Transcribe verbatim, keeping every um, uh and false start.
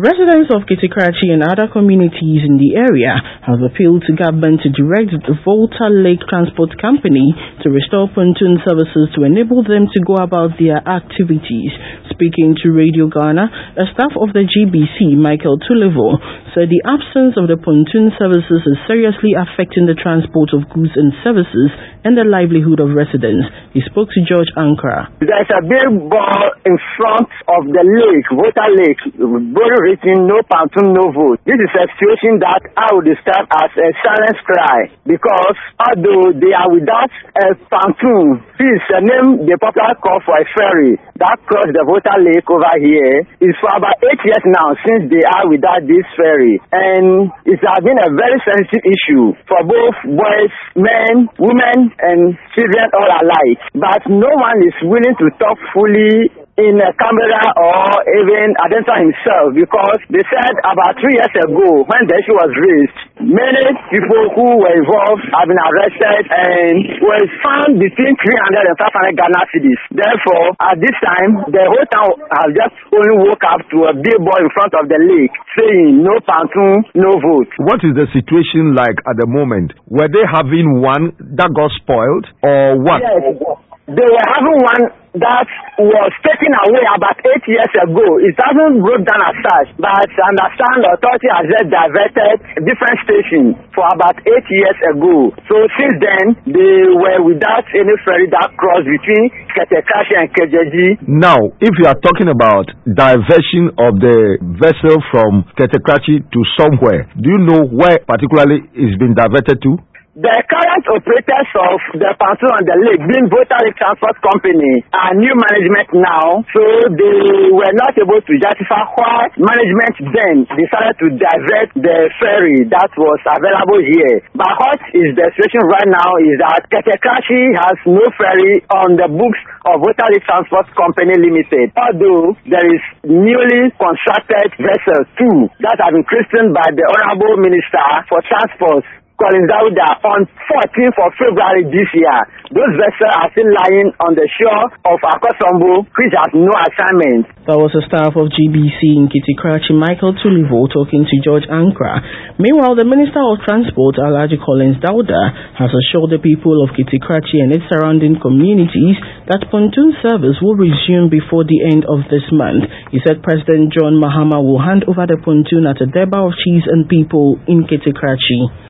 Residents of Kitikrachi and other communities in the area have appealed to government to direct the Volta Lake Transport Company to restore pontoon services to enable them to go about their activities. Speaking to Radio Ghana, a staff of the G B C, Michael Tulivo, said the absence of the pontoon services is seriously affecting the transport of goods and services and the livelihood of residents. He spoke to George Ankara. There's a big ball in front of the lake, Volta Lake, board written no pontoon, no vote. This is a situation that I would describe as a silent cry, because although they are without a pontoon, this is a name the popular call for a ferry that cross the Volta Lake over here. Is for about eight years now since they are without this ferry, and it has been a very sensitive issue for both boys, men, women, and children all alike. But no one is willing to talk fully in a camera or even identify himself, because they said about three years ago when the issue was raised, many people who were involved have been arrested and were found between three hundred and five hundred Ghana cedis. Therefore, at this time, the whole town has just only woke up to a billboard in front of the lake saying no pontoon, no vote. What is the situation like at the moment? Were they having one that got spoiled or what? Yes, they were having one that was taken away about eight years ago. It hasn't broke down as such, but I understand the authority has just diverted a different station for about eight years ago. So since then, they were without any ferry that crossed between Kitikrachi and Kejeji. Now, if you are talking about diversion of the vessel from Kitikrachi to somewhere, do you know where particularly it's been diverted to? The current operators of the pontoon on the lake, being Volta Lake Transport Company, are new management now, so they were not able to justify why management then decided to divert the ferry that was available here. But what is the situation right now is that Kitikrachi has no ferry on the books of Volta Lake Transport Company Limited, although there is newly constructed vessel two that have been christened by the Honorable Minister for Transport, Collins Dauda, on fourteenth of February this year. Those vessels are still lying on the shore of Akosombo, which has no assignment. That was a staff of G B C in Kitikrachi, Michael Tulivo, talking to George Ankara. Meanwhile, the Minister of Transport, Alhaji Collins Dauda, has assured the people of Kitikrachi and its surrounding communities that pontoon service will resume before the end of this month. He said President John Mahama will hand over the pontoon at a Deba of Chiefs and people in Kitikrachi.